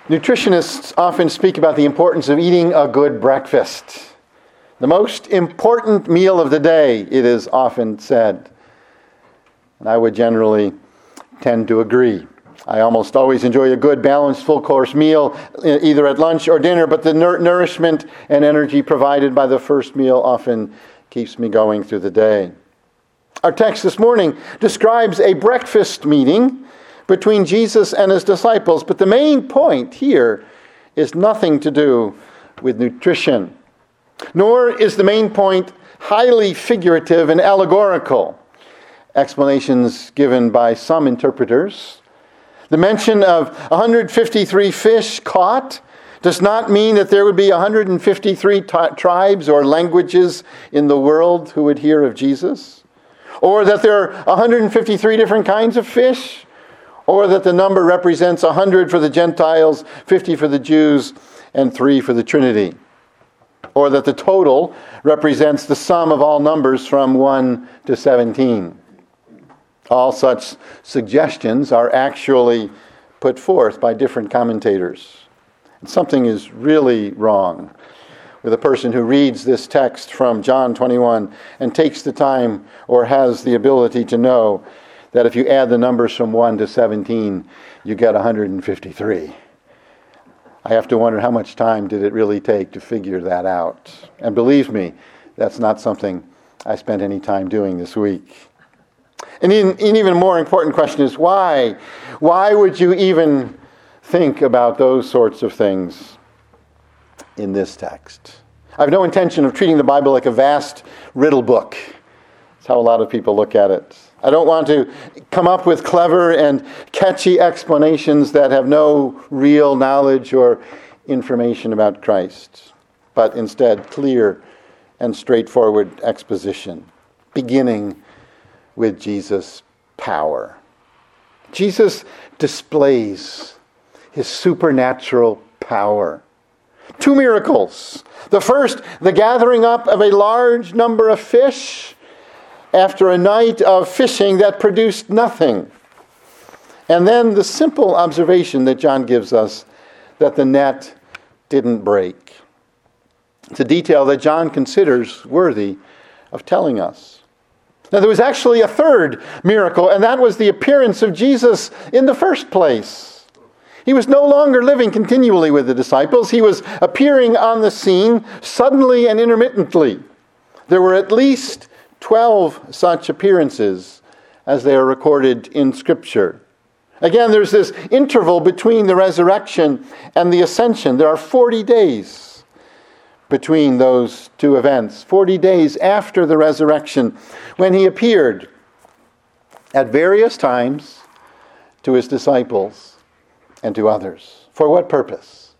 Nutritionists often speak about the importance of eating a good breakfast. The most important meal of the day, it is often said. And I would generally tend to agree. I almost always enjoy a good, balanced, full-course meal, either at lunch or dinner, but the nourishment and energy provided by the first meal often keeps me going through the day. Our text this morning describes a breakfast meeting between Jesus and his disciples, but the main point here is nothing to do with nutrition, nor is the main point highly figurative and allegorical. Explanations given by some interpreters. The mention of 153 fish caught does not mean that there would be 153 tribes or languages in the world who would hear of Jesus, or that there are 153 different kinds of fish, or that the number represents 100 for the Gentiles, 50 for the Jews, and 3 for the Trinity. Or that the total represents the sum of all numbers from 1 to 17. All such suggestions are actually put forth by different commentators. Something is really wrong with a person who reads this text from John 21 and takes the time or has the ability to know that if you add the numbers from 1 to 17, you get 153. I have to wonder how much time did it really take to figure that out. And believe me, that's not something I spent any time doing this week. And an even more important question is why? Why would you even think about those sorts of things in this text? I have no intention of treating the Bible like a vast riddle book. That's how a lot of people look at it. I don't want to come up with clever and catchy explanations that have no real knowledge or information about Christ, but instead clear and straightforward exposition, beginning with Jesus' power. Jesus displays his supernatural power. 2 miracles. The first, the gathering up of a large number of fish after a night of fishing that produced nothing. And then the simple observation that John gives us that the net didn't break. It's a detail that John considers worthy of telling us. Now, there was actually a third miracle, and that was the appearance of Jesus in the first place. He was no longer living continually with the disciples. He was appearing on the scene suddenly and intermittently. There were at least 12 such appearances as they are recorded in Scripture. Again, there's this interval between the resurrection and the ascension. There are 40 days between those two events, 40 days after the resurrection, when he appeared at various times to his disciples and to others. For what purpose?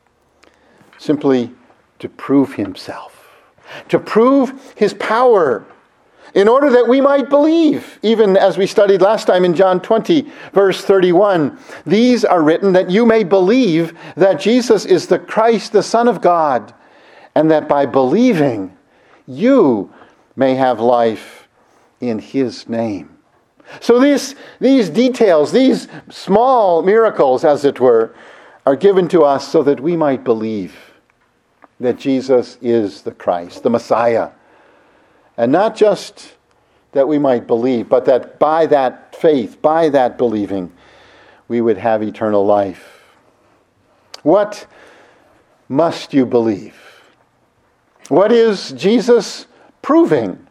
Simply to prove himself, to prove his power, in order that we might believe, even as we studied last time in John 20, verse 31. These are written that you may believe that Jesus is the Christ, the Son of God, and that by believing you may have life in his name. So these details, these small miracles, as it were, are given to us so that we might believe that Jesus is the Christ, the Messiah. And not just that we might believe, but that by that faith, by that believing, we would have eternal life. What must you believe? What is Jesus proving?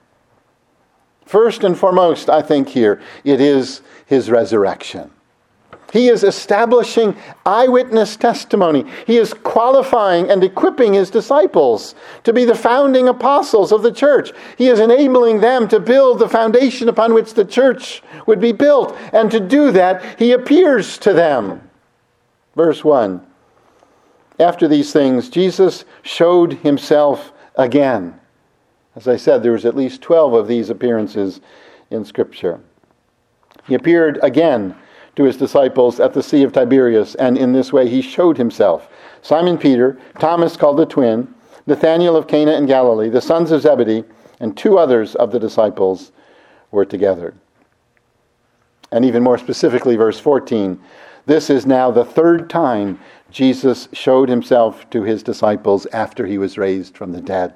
First and foremost, I think here, it is his resurrection. He is establishing eyewitness testimony. He is qualifying and equipping his disciples to be the founding apostles of the church. He is enabling them to build the foundation upon which the church would be built. And to do that, he appears to them. Verse 1. After these things, Jesus showed himself again. As I said, there was at least 12 of these appearances in Scripture. He appeared again to his disciples at the Sea of Tiberias, and in this way he showed himself. Simon Peter, Thomas called the twin, Nathanael of Cana in Galilee, the sons of Zebedee, and 2 others of the disciples were together. And even more specifically, verse 14, This is now the third time Jesus showed himself to his disciples after he was raised from the dead.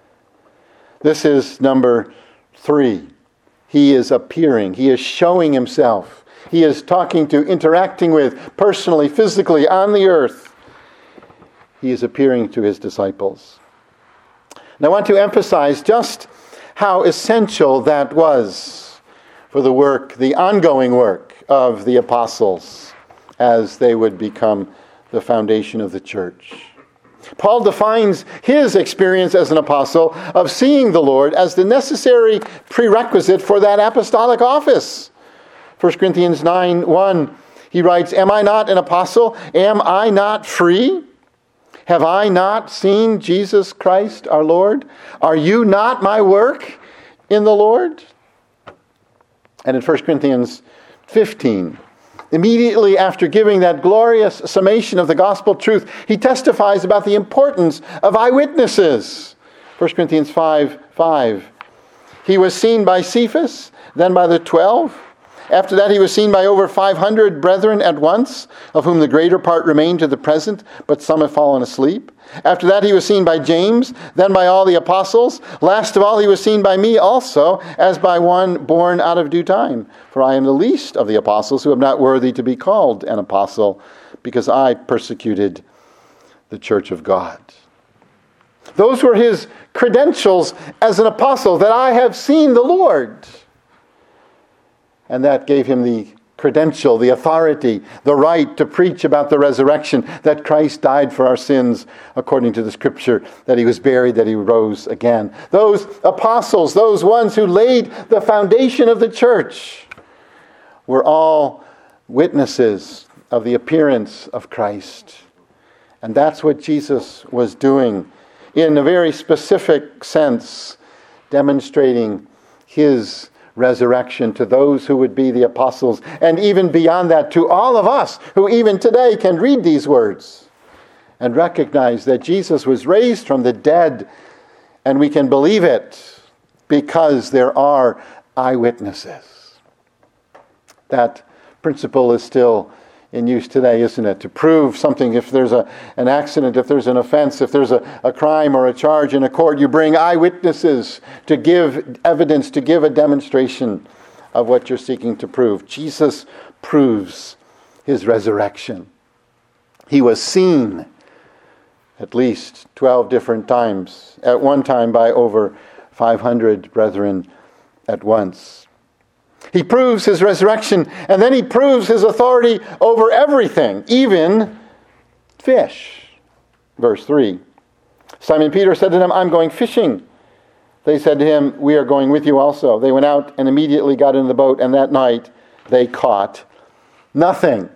This is number 3. He is appearing. He is showing himself. He is talking to, interacting with, personally, physically, on the earth. He is appearing to his disciples. And I want to emphasize just how essential that was for the work, the ongoing work of the apostles as they would become the foundation of the church. Paul defines his experience as an apostle of seeing the Lord as the necessary prerequisite for that apostolic office. 1 Corinthians 9:1, he writes, "Am I not an apostle? Am I not free? Have I not seen Jesus Christ our Lord? Are you not my work in the Lord?" And in 1 Corinthians 15, immediately after giving that glorious summation of the gospel truth, he testifies about the importance of eyewitnesses. 1 Corinthians 5:5. He was seen by Cephas, then by the 12. After that he was seen by over 500 brethren at once, of whom the greater part remain to the present, but some have fallen asleep. After that he was seen by James, then by all the apostles. Last of all he was seen by me also, as by one born out of due time. For I am the least of the apostles, who am not worthy to be called an apostle, because I persecuted the church of God. Those were his credentials as an apostle, that I have seen the Lord. And that gave him the credential, the authority, the right to preach about the resurrection, that Christ died for our sins according to the Scripture, that he was buried, that he rose again. Those apostles, those ones who laid the foundation of the church, were all witnesses of the appearance of Christ. And that's what Jesus was doing in a very specific sense, demonstrating his resurrection to those who would be the apostles, and even beyond that, to all of us who even today can read these words and recognize that Jesus was raised from the dead, and we can believe it because there are eyewitnesses. That principle is still in use today, isn't it? To prove something, if there's an accident, if there's an offense, if there's a crime or a charge in a court, you bring eyewitnesses to give evidence, to give a demonstration of what you're seeking to prove. Jesus proves his resurrection. He was seen at least 12 different times, at one time by over 500 brethren at once. He proves his resurrection, and then he proves his authority over everything, even fish. Verse 3. Simon Peter said to them, "I'm going fishing." They said to him, "We are going with you also." They went out and immediately got in the boat, and that night they caught nothing.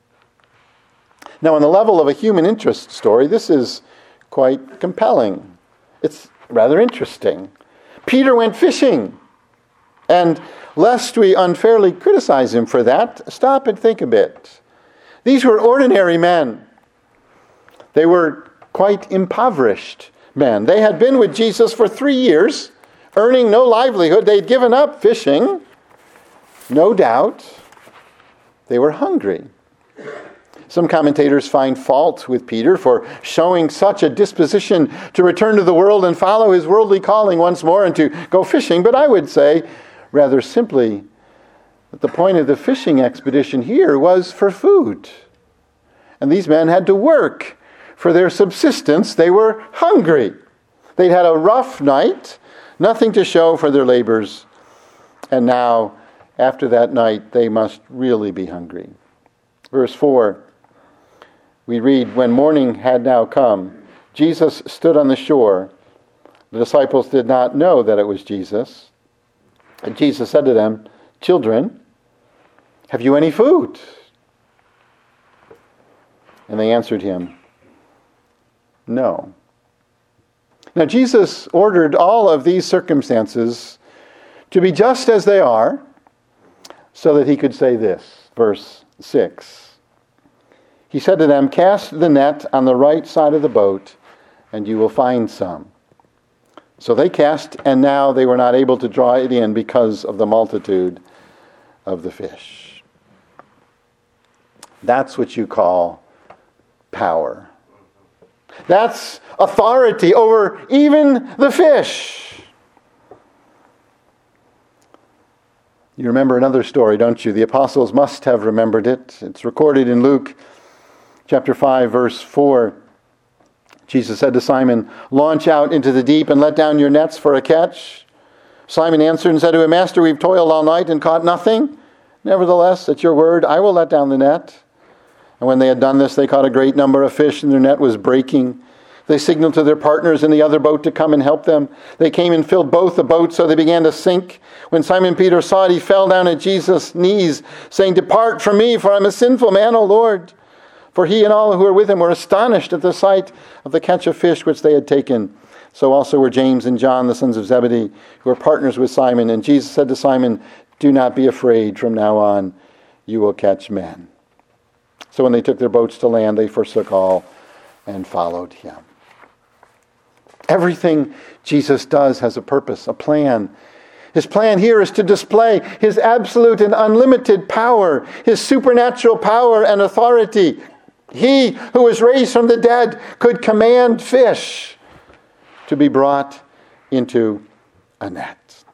Now, on the level of a human interest story, this is quite compelling. It's rather interesting. Peter went fishing, and lest we unfairly criticize him for that, stop and think a bit. These were ordinary men. They were quite impoverished men. They had been with Jesus for 3 years, earning no livelihood. They'd given up fishing. No doubt they were hungry. Some commentators find fault with Peter for showing such a disposition to return to the world and follow his worldly calling once more and to go fishing. But I would say, rather simply, that the point of the fishing expedition here was for food. And these men had to work for their subsistence. They were hungry. They'd had a rough night, nothing to show for their labors. And now, after that night, they must really be hungry. Verse 4, we read, "When morning had now come, Jesus stood on the shore. The disciples did not know that it was Jesus. And Jesus said to them, 'Children, have you any food?' And they answered him, 'No.'" Now Jesus ordered all of these circumstances to be just as they are, so that he could say this, verse 6. He said to them, "Cast the net on the right side of the boat, and you will find some." So they cast, and now they were not able to draw it in because of the multitude of the fish. That's what you call power. That's authority over even the fish. You remember another story, don't you? The apostles must have remembered it. It's recorded in Luke chapter 5, verse 4. Jesus said to Simon, "Launch out into the deep and let down your nets for a catch." Simon answered and said to him, "Master, we've toiled all night and caught nothing. Nevertheless, at your word, I will let down the net." And when they had done this, they caught a great number of fish, and their net was breaking. They signaled to their partners in the other boat to come and help them. They came and filled both the boats, so they began to sink. When Simon Peter saw it, he fell down at Jesus' knees, saying, "Depart from me, for I am a sinful man, O Lord." For he and all who were with him were astonished at the sight of the catch of fish which they had taken. So also were James and John, the sons of Zebedee, who were partners with Simon. And Jesus said to Simon, "Do not be afraid. From now on, you will catch men." So when they took their boats to land, they forsook all and followed him. Everything Jesus does has a purpose, a plan. His plan here is to display his absolute and unlimited power, his supernatural power and authority. He who was raised from the dead could command fish to be brought into a net.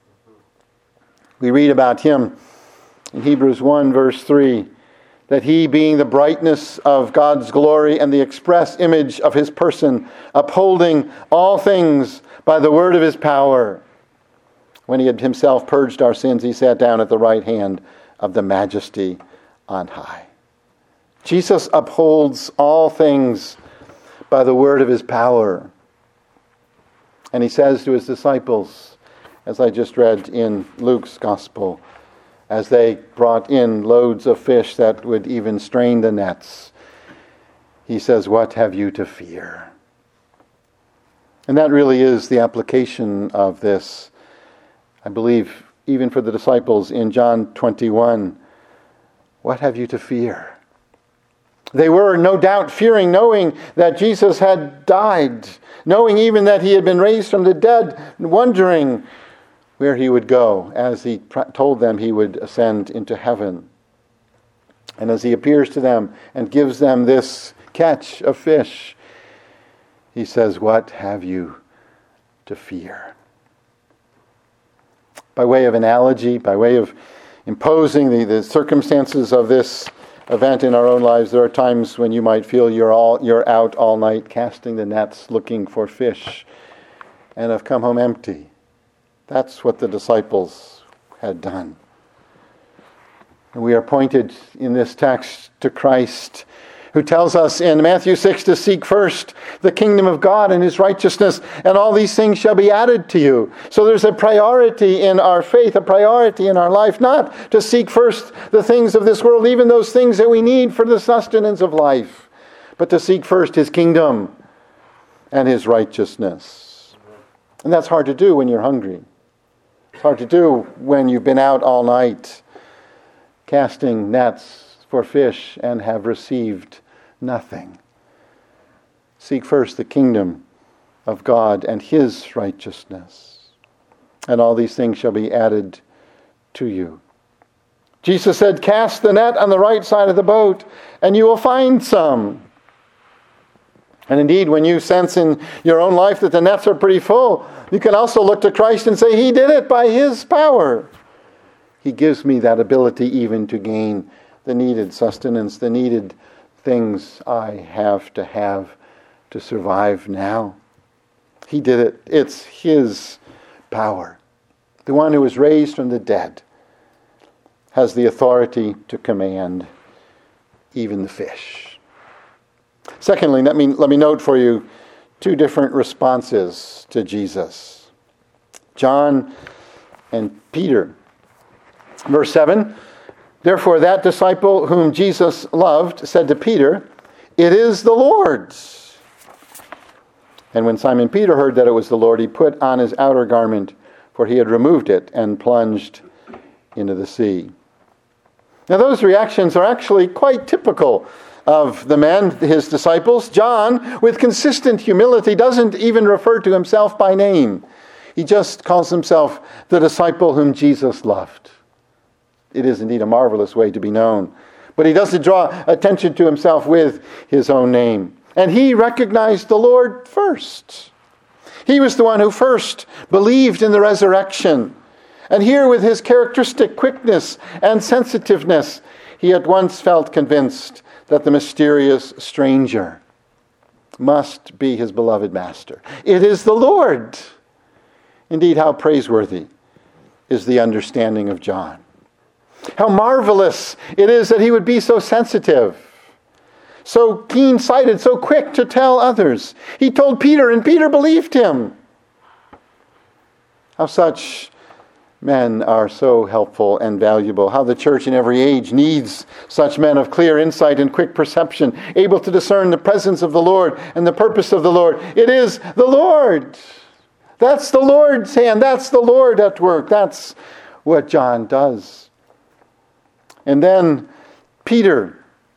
We read about him in Hebrews 1, verse 3, that he, being the brightness of God's glory and the express image of his person, upholding all things by the word of his power, when he had himself purged our sins, he sat down at the right hand of the Majesty on high. Jesus upholds all things by the word of his power. And he says to his disciples, as I just read in Luke's gospel, as they brought in loads of fish that would even strain the nets, he says, "What have you to fear?" And that really is the application of this, I believe, even for the disciples in John 21. What have you to fear? They were no doubt fearing, knowing that Jesus had died, knowing even that he had been raised from the dead, wondering where he would go, as he told them he would ascend into heaven. And as he appears to them and gives them this catch of fish, he says, "What have you to fear?" By way of analogy, by way of imposing the circumstances of this event in our own lives, there are times when you might feel you're out all night casting the nets looking for fish and have come home empty. That's what the disciples had done. And we are pointed in this text to Christ, who tells us in Matthew 6 to seek first the kingdom of God and his righteousness, and all these things shall be added to you. So there's a priority in our faith, a priority in our life, not to seek first the things of this world, even those things that we need for the sustenance of life, but to seek first his kingdom and his righteousness. And that's hard to do when you're hungry. It's hard to do when you've been out all night casting nets for fish and have received nothing. Seek first the kingdom of God and his righteousness, and all these things shall be added to you. Jesus said, "Cast the net on the right side of the boat, and you will find some." And indeed, when you sense in your own life that the nets are pretty full, you can also look to Christ and say, he did it by his power. He gives me that ability even to gain the needed sustenance, the needed things I have to survive now. He did it. It's his power. The one who was raised from the dead has the authority to command even the fish. Secondly, let me note for you two different responses to Jesus. John and Peter. Verse 7, "Therefore that disciple whom Jesus loved said to Peter, 'It is the Lord.' And when Simon Peter heard that it was the Lord, he put on his outer garment, for he had removed it, and plunged into the sea." Now those reactions are actually quite typical of the men, his disciples. John, with consistent humility, doesn't even refer to himself by name. He just calls himself the disciple whom Jesus loved. It is indeed a marvelous way to be known. But he doesn't draw attention to himself with his own name. And he recognized the Lord first. He was the one who first believed in the resurrection. And here, with his characteristic quickness and sensitiveness, he at once felt convinced that the mysterious stranger must be his beloved master. It is the Lord. Indeed, how praiseworthy is the understanding of John. How marvelous it is that he would be so sensitive, so keen-sighted, so quick to tell others. He told Peter, and Peter believed him. How such men are so helpful and valuable. How the church in every age needs such men of clear insight and quick perception, able to discern the presence of the Lord and the purpose of the Lord. It is the Lord. That's the Lord's hand. That's the Lord at work. That's what John does. And then Peter,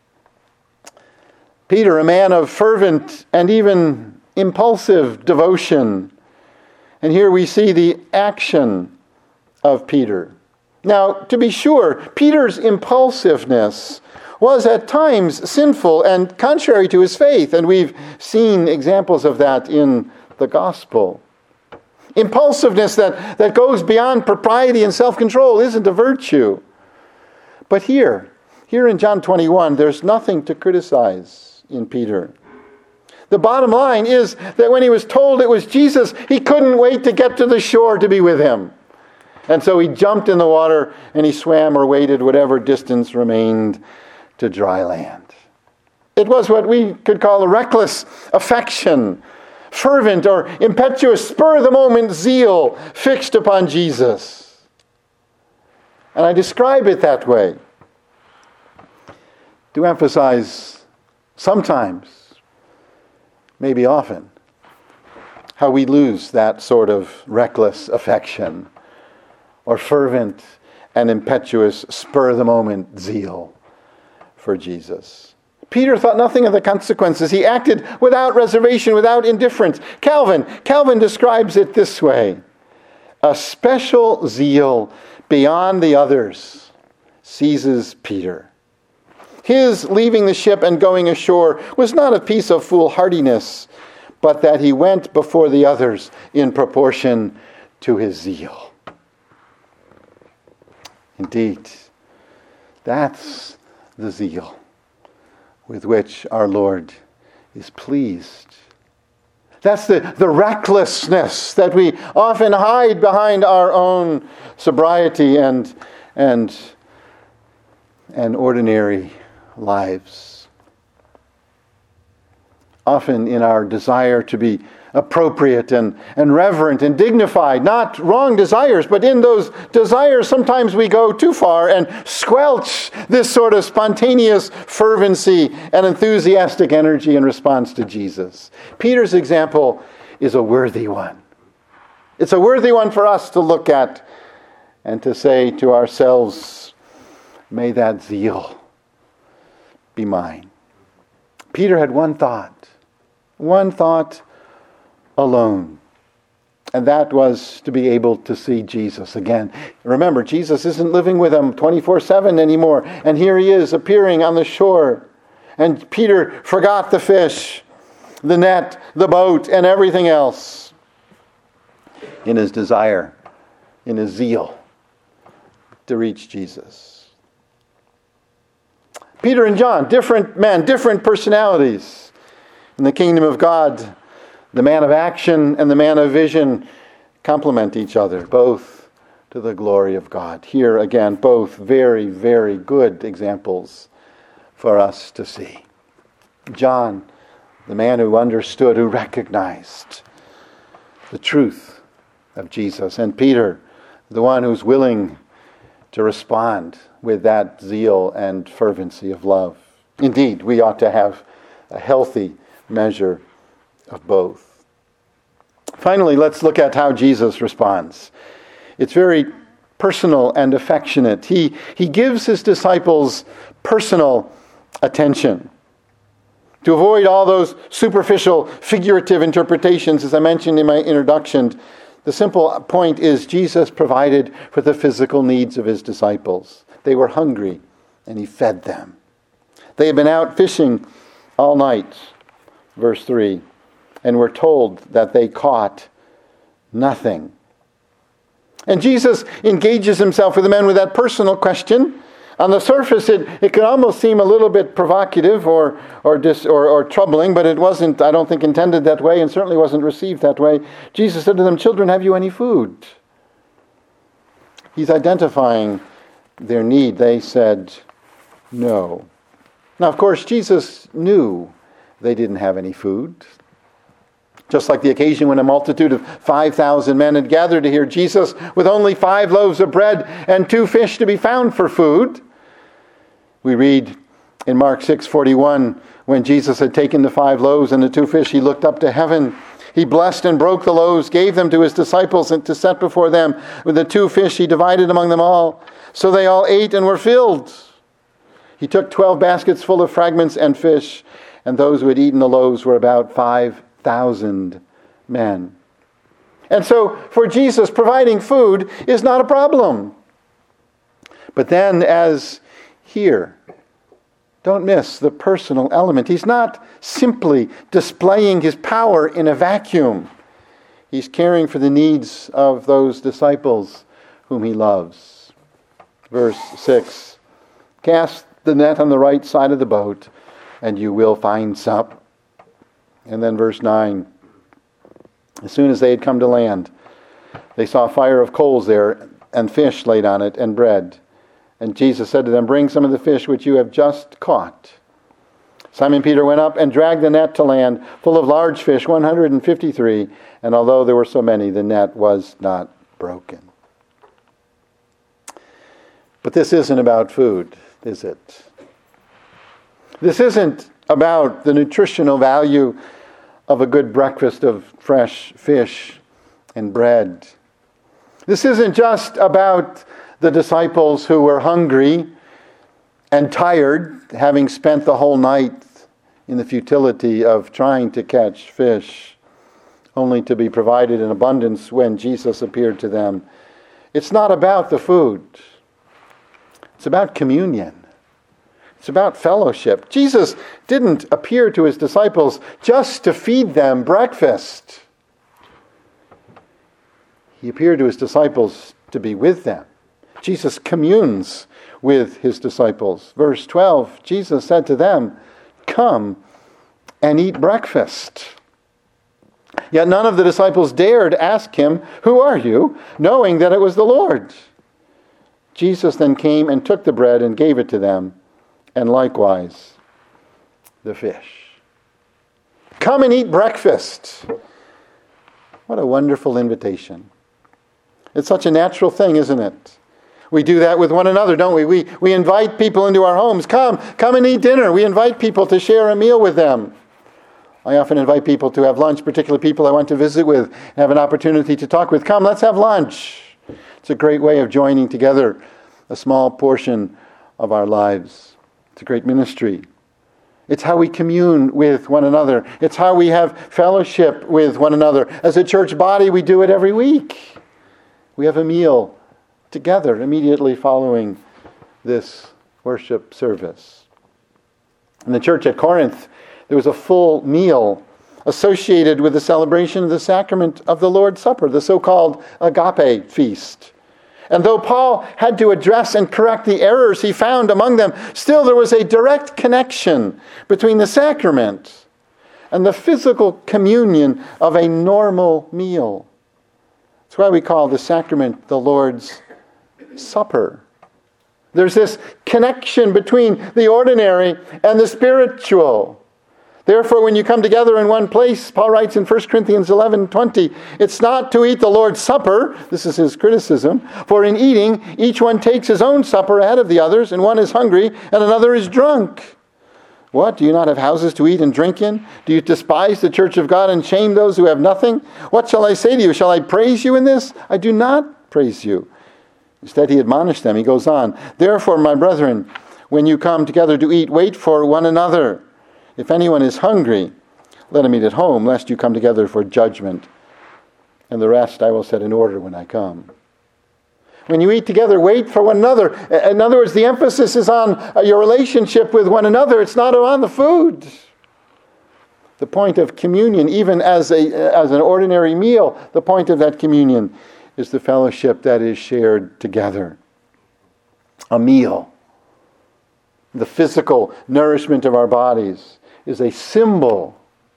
a man of fervent and even impulsive devotion. And here we see the action of Peter. Now, to be sure, Peter's impulsiveness was at times sinful and contrary to his faith, and we've seen examples of that in the gospel. Impulsiveness that goes beyond propriety and self-control isn't a virtue. But here in John 21, there's nothing to criticize in Peter. The bottom line is that when he was told it was Jesus, he couldn't wait to get to the shore to be with him. And so he jumped in the water and he swam or waded whatever distance remained to dry land. It was what we could call a reckless affection, fervent or impetuous, spur-of-the-moment zeal fixed upon Jesus. And I describe it that way to emphasize sometimes, maybe often, how we lose that sort of reckless affection or fervent and impetuous, spur-of-the-moment zeal for Jesus. Peter thought nothing of the consequences. He acted without reservation, without indifference. Calvin describes it this way: a special zeal beyond the others seizes Peter. His leaving the ship and going ashore was not a piece of foolhardiness, but that he went before the others in proportion to his zeal. Indeed, that's the zeal with which our Lord is pleased. That's the recklessness that we often hide behind our own sobriety and ordinary lives. Often in our desire to be appropriate and reverent and dignified, not wrong desires, but in those desires sometimes we go too far and squelch this sort of spontaneous fervency and enthusiastic energy in response to Jesus. Peter's example is a worthy one. It's a worthy one for us to look at and to say to ourselves, may that zeal be mine. Peter had one thought alone. And that was to be able to see Jesus again. Remember, Jesus isn't living with him 24/7 anymore. And here he is appearing on the shore. And Peter forgot the fish, the net, the boat, and everything else in his desire, in his zeal to reach Jesus. Peter and John, different men, different personalities. In the kingdom of God, the man of action and the man of vision complement each other, both to the glory of God. Here again, both very, very good examples for us to see. John, the man who understood, who recognized the truth of Jesus. And Peter, the one who's willing to respond with that zeal and fervency of love. Indeed, we ought to have a healthy measure of both. Finally, let's look at how Jesus responds. It's very personal and affectionate. He gives his disciples personal attention. To avoid all those superficial, figurative interpretations, as I mentioned in my introduction, the simple point is Jesus provided for the physical needs of his disciples. They were hungry, and he fed them. They had been out fishing all night, verse 3, and were told that they caught nothing. And Jesus engages himself with the men with that personal question. On the surface, it could almost seem a little bit provocative or troubling, but it wasn't, I don't think, intended that way, and certainly wasn't received that way. Jesus said to them, "Children, have you any food?" He's identifying their need. They said, "No." Now, of course, Jesus knew they didn't have any food. Just like the occasion when a multitude of 5,000 men had gathered to hear Jesus with only 5 loaves of bread and 2 fish to be found for food. We read in Mark 6:41, when Jesus had taken the 5 loaves and the 2 fish, he looked up to heaven. He blessed and broke the loaves, gave them to his disciples and to set before them. With the 2 fish he divided among them all. So they all ate and were filled. He took 12 baskets full of fragments and fish, and those who had eaten the loaves were about 5,000 men. And so for Jesus, providing food is not a problem. But then, as here, don't miss the personal element. He's not simply displaying his power in a vacuum. He's caring for the needs of those disciples whom he loves. Verse 6, "Cast the net on the right side of the boat, and you will find some." And then verse 9, "As soon as they had come to land, they saw a fire of coals there, and fish laid on it, and bread. And Jesus said to them, 'Bring some of the fish which you have just caught.' Simon Peter went up and dragged the net to land, full of large fish, 153, and although there were so many, the net was not broken." But this isn't about food, is it? This isn't about the nutritional value of a good breakfast of fresh fish and bread. This isn't just about the disciples who were hungry and tired, having spent the whole night in the futility of trying to catch fish, only to be provided in abundance when Jesus appeared to them. It's not about the food. It's about communion. It's about fellowship. Jesus didn't appear to his disciples just to feed them breakfast. He appeared to his disciples to be with them. Jesus communes with his disciples. Verse 12, Jesus said to them, "Come and eat breakfast." Yet none of the disciples dared ask him, "Who are you?" knowing that it was the Lord. Jesus then came and took the bread and gave it to them, and likewise the fish. Come and eat breakfast. What a wonderful invitation. It's such a natural thing, isn't it? We do that with one another, don't we? We invite people into our homes. Come and eat dinner. We invite people to share a meal with them. I often invite people to have lunch, particularly people I want to visit with and have an opportunity to talk with. Come, let's have lunch. It's a great way of joining together a small portion of our lives. It's a great ministry. It's how we commune with one another. It's how we have fellowship with one another. As a church body, we do it every week. We have a meal together immediately following this worship service. In the church at Corinth, there was a full meal associated with the celebration of the sacrament of the Lord's Supper, the so-called agape feast. And though Paul had to address and correct the errors he found among them, still there was a direct connection between the sacrament and the physical communion of a normal meal. That's why we call the sacrament the Lord's Supper. There's this connection between the ordinary and the spiritual. Therefore, when you come together in one place, Paul writes in 1 Corinthians 11:20, it's not to eat the Lord's Supper, this is his criticism, for in eating, each one takes his own supper ahead of the others, and one is hungry, and another is drunk. What, do you not have houses to eat and drink in? Do you despise the church of God and shame those who have nothing? What shall I say to you? Shall I praise you in this? I do not praise you. Instead, he admonished them. He goes on, therefore, my brethren, when you come together to eat, wait for one another. If anyone is hungry, let him eat at home, lest you come together for judgment. And the rest I will set in order when I come. When you eat together, wait for one another. In other words, the emphasis is on your relationship with one another. It's not on the food. The point of communion, even as an ordinary meal, the point of that communion is the fellowship that is shared together. A meal, the physical nourishment of our bodies, is a symbol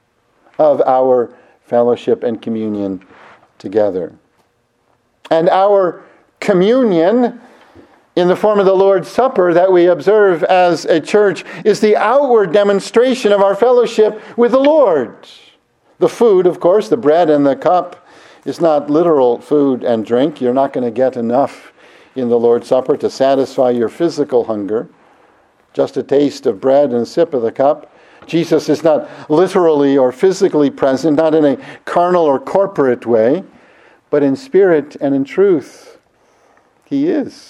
of our fellowship and communion together. And our communion in the form of the Lord's Supper that we observe as a church is the outward demonstration of our fellowship with the Lord. The food, of course, the bread and the cup, is not literal food and drink. You're not going to get enough in the Lord's Supper to satisfy your physical hunger. Just a taste of bread and a sip of the cup. Jesus is not literally or physically present, not in a carnal or corporate way, but in spirit and in truth. He is.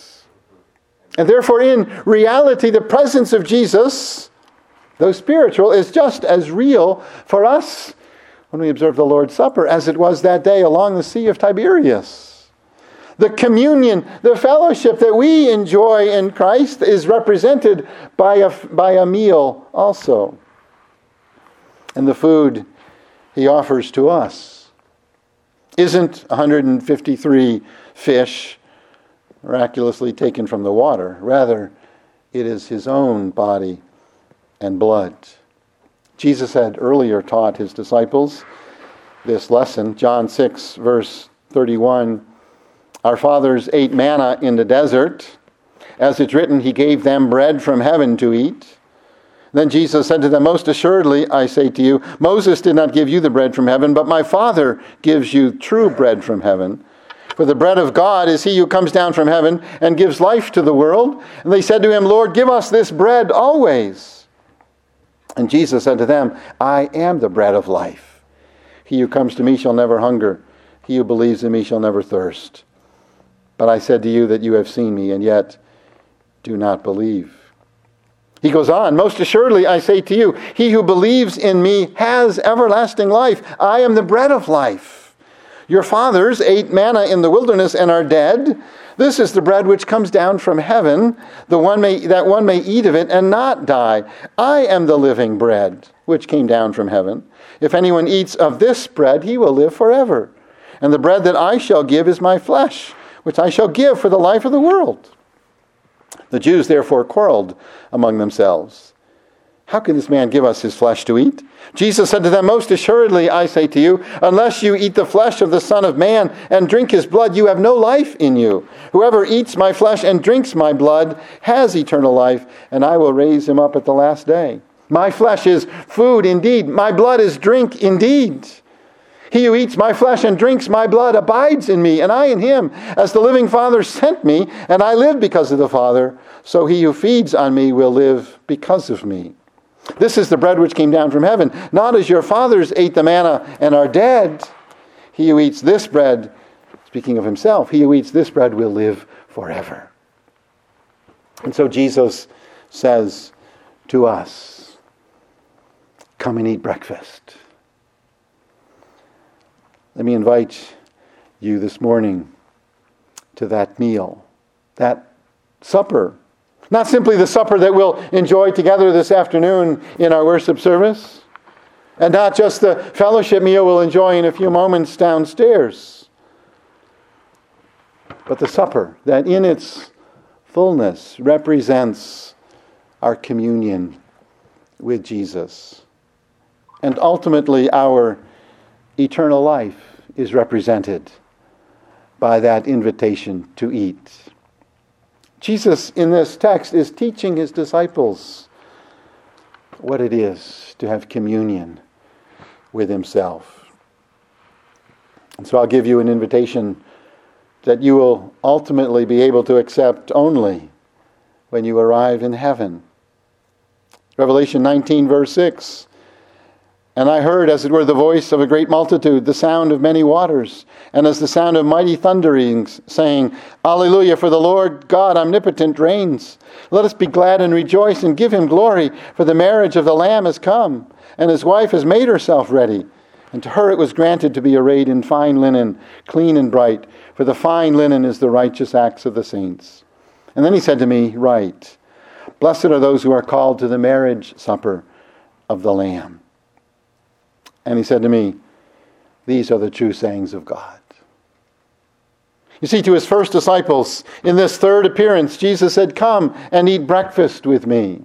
And therefore, in reality, the presence of Jesus, though spiritual, is just as real for us when we observe the Lord's Supper as it was that day along the Sea of Tiberias. The communion, the fellowship that we enjoy in Christ is represented by a meal also. And the food he offers to us isn't 153 fish miraculously taken from the water. Rather, it is his own body and blood. Jesus had earlier taught his disciples this lesson. John 6, verse 31. Our fathers ate manna in the desert. As it's written, he gave them bread from heaven to eat. Then Jesus said to them, most assuredly, I say to you, Moses did not give you the bread from heaven, but my Father gives you true bread from heaven. For the bread of God is he who comes down from heaven and gives life to the world. And they said to him, Lord, give us this bread always. And Jesus said to them, I am the bread of life. He who comes to me shall never hunger. He who believes in me shall never thirst. But I said to you that you have seen me, and yet do not believe. He goes on, most assuredly I say to you, he who believes in me has everlasting life. I am the bread of life. Your fathers ate manna in the wilderness and are dead. This is the bread which comes down from heaven, that one may eat of it and not die. I am the living bread which came down from heaven. If anyone eats of this bread, he will live forever. And the bread that I shall give is my flesh, which I shall give for the life of the world. The Jews therefore quarreled among themselves. How can this man give us his flesh to eat? Jesus said to them, most assuredly I say to you, unless you eat the flesh of the Son of Man and drink his blood, you have no life in you. Whoever eats my flesh and drinks my blood has eternal life, and I will raise him up at the last day. My flesh is food indeed, my blood is drink indeed. He who eats my flesh and drinks my blood abides in me, and I in him. As the living Father sent me, and I live because of the Father, so he who feeds on me will live because of me. This is the bread which came down from heaven, not as your fathers ate the manna and are dead. He who eats this bread, speaking of himself, he who eats this bread will live forever. And so Jesus says to us, come and eat breakfast. Let me invite you this morning to that meal, that supper. Not simply the supper that we'll enjoy together this afternoon in our worship service, and not just the fellowship meal we'll enjoy in a few moments downstairs, but the supper that in its fullness represents our communion with Jesus. And ultimately our eternal life is represented by that invitation to eat. Jesus, in this text, is teaching his disciples what it is to have communion with himself. And so I'll give you an invitation that you will ultimately be able to accept only when you arrive in heaven. Revelation 19, verse 6. And I heard, as it were, the voice of a great multitude, the sound of many waters, and as the sound of mighty thunderings, saying, Alleluia, for the Lord God omnipotent reigns. Let us be glad and rejoice and give him glory, for the marriage of the Lamb has come, and his wife has made herself ready. And to her it was granted to be arrayed in fine linen, clean and bright, for the fine linen is the righteous acts of the saints. And then he said to me, Write, Blessed are those who are called to the marriage supper of the Lamb. And he said to me, These are the true sayings of God. You see, to his first disciples, in this third appearance, Jesus said, Come and eat breakfast with me.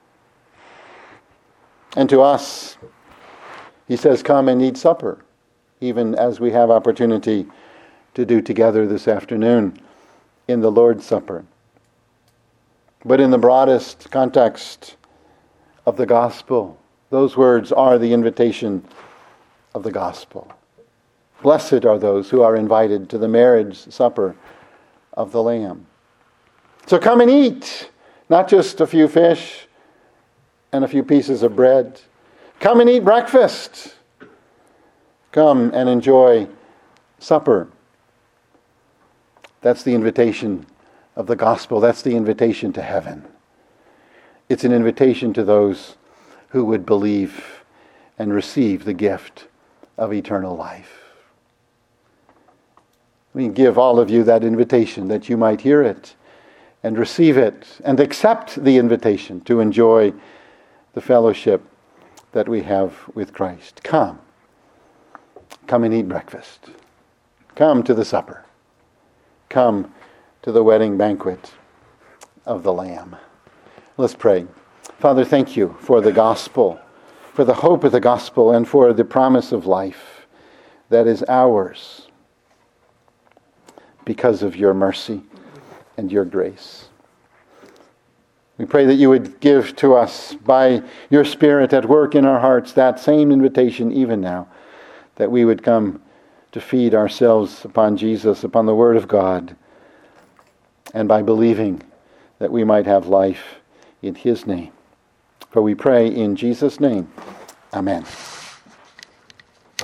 And to us, he says, Come and eat supper, even as we have opportunity to do together this afternoon in the Lord's Supper. But in the broadest context of the gospel, those words are the invitation of the gospel. Blessed are those who are invited to the marriage supper of the Lamb. So come and eat, not just a few fish and a few pieces of bread. Come and eat breakfast. Come and enjoy supper. That's the invitation of the gospel. That's the invitation to heaven. It's an invitation to those who would believe and receive the gift of eternal life. We give all of you that invitation that you might hear it and receive it and accept the invitation to enjoy the fellowship that we have with Christ. Come. Come and eat breakfast. Come to the supper. Come to the wedding banquet of the Lamb. Let's pray. Father, thank you for the gospel, for the hope of the gospel, and for the promise of life that is ours because of your mercy and your grace. We pray that you would give to us, by your Spirit at work in our hearts, that same invitation even now, that we would come to feed ourselves upon Jesus, upon the Word of God, and by believing that we might have life in his name. For we pray in Jesus' name. Amen.